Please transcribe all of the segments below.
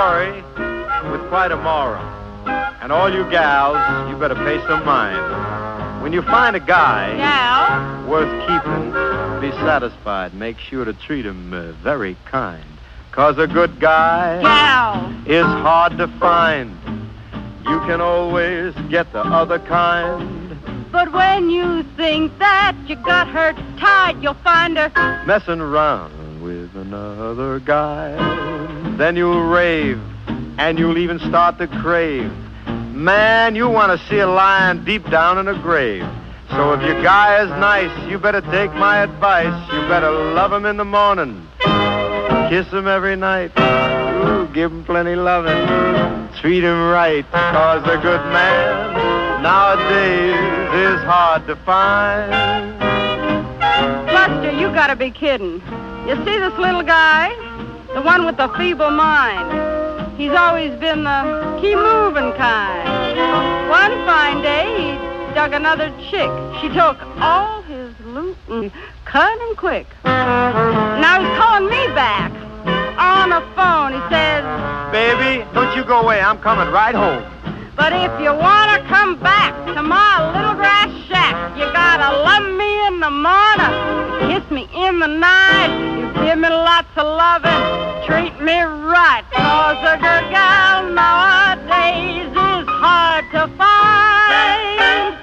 story with quite a moral. And all you gals, you better pay some mind. When you find a guy worth keeping, be satisfied. Make sure to treat him very kind. 'Cause a good guy is hard to find. You can always get the other kind. But when you think that you got her tied, you'll find her messing around with another guy. Then you'll rave, and you'll even start to crave. Man, you want to see a lion deep down in a grave. So if your guy is nice, you better take my advice. You better love him in the morning, kiss him every night. Ooh, give him plenty loving, treat him right. 'Cause a good man nowadays is hard to find. Buster, you gotta be kidding. You see this little guy? The one with the feeble mind. He's always been the keep-moving kind. One fine day, he dug another chick. She took all his loot and cut him quick. Now he's calling me back. On the phone, he says, "Baby, don't you go away. I'm coming right home. But if you want to come back to my little grass shack, you gotta love me in the morning, kiss me in the night, you give me lots of loving, treat me right. 'Cause a good gal nowadays is hard to find."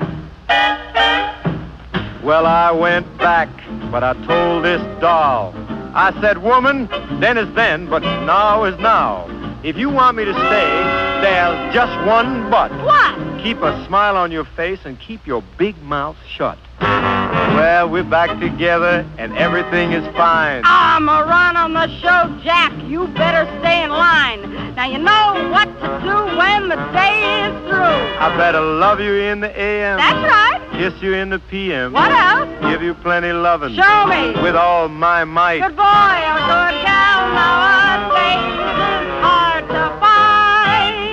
Well, I went back, but I told this doll. I said, "Woman, then is then, but now is now. If you want me to stay, there's just one but." What? Keep a smile on your face and keep your big mouth shut. Well, we're back together and everything is fine. I'm a run on the show, Jack. You better stay in line. Now you know what to do when the day is through. I better love you in the AM. That's right. Kiss you in the PM. What else? Give you plenty loving. Show me. With all my might. Good boy, a good gal nowadays is hard to find.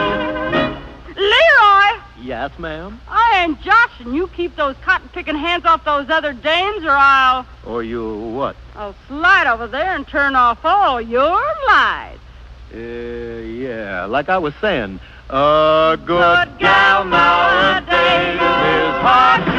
Leroy! Yes, ma'am? I ain't joshing. You keep those cotton-picking hands off those other dames, or I'll What? slide over there and turn off all your lights. Yeah, like I was saying, a good gal nowadays is hard